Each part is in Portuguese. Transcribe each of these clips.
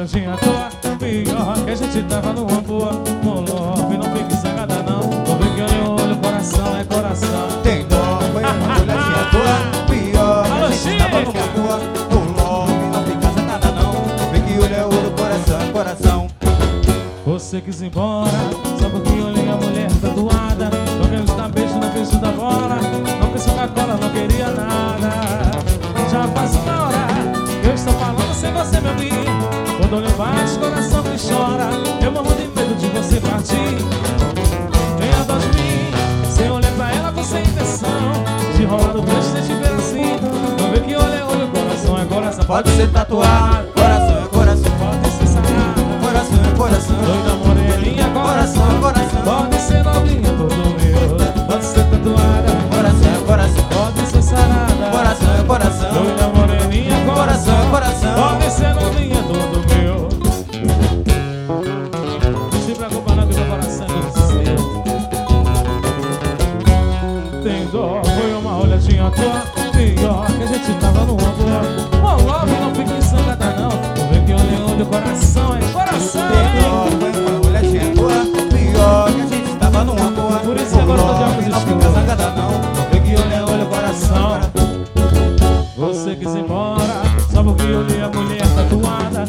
olhadinha à toa. Pior que a gente tava numa boa. Molove, não fique zangada não. Vou ver que olho, coração é coração. Tem dó, foi uma olhadinha à toa. Pior que a gente tava numa boa. Molove, não fica zangada não. Vou ver que olho é olho, coração é coração. Você quis ir embora, só porque olhei a mulher tatuada. Não quero dar beijo no beijo da bola. Não quis Coca-Cola, não queria nada. Já faz uma hora que eu estou falando sem você me ouvir. Quando olho baixo, coração que chora. Eu morro de medo de você partir. Tenha dó de mim, sem olhar pra ela com sem intenção de rolar no beijo sem te ver assim. Não vê que olho é olho, coração é coração. Pode ser tatuado, coração é coração. Pode ser sarado, coração é coração. doida moreninha, coração, coração. pode ser novinha, todo meu. Pode ser tatuada, Coração é coração. pode ser sarada, Coração é coração. doida moreninha, Coração é coração. pode ser novinha, todo meu. Não se preocupa não que meu coração é do seu. Tem dó, foi uma olhadinha à toa. Pior que a gente tava numa boa. Oh, love, não fique sangada não. Vou ver que olho, coração é coração. Foi uma olhadinha à toa. Pior que a gente tava numa boa. Por isso agora eu tô de óculos não escuros. fica zangada não. Vê que olho é olho, coração. Você quis ir embora, só porque eu olhei a mulher tatuada.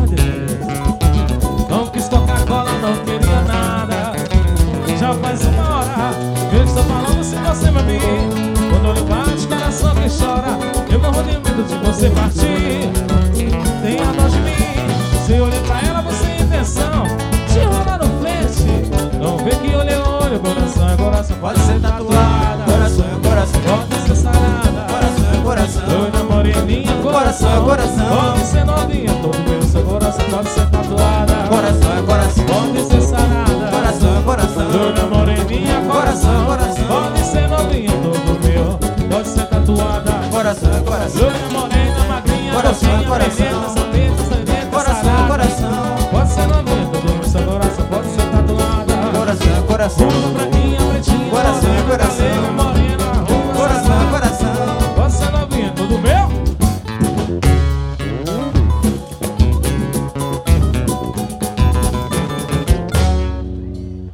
Não quis Coca-Cola, não queria nada. Já faz uma hora que eu estou falando sem você me ouvir. Quando olho bate, coração que chora. Eu morro de medo de você partir. Tenha dó de mim, se eu olhei pra ela você tem intenção de rolar no frente. Não vê que olho é olho, coração é coração. Pode ser tatuada, coração é coração. pode ser sarada, Coração é coração. doida moreninha, Coração é coração. pode ser novinha, todo meu seu coração pode ser tatuada. Coração é coração. Pode ser sarada, Coração é coração. doida moreninha, Coração, coração, coração. pode ser novinha, todo meu pode ser tatuada. Coração é coração. Doida morena, magrinha, Coração, docinha, coração. beleza, sabeta, sangrenta, Coração é sarada. coração. Pode ser novinha, todo meu seu coração pode ser tatuada. Coração é coração.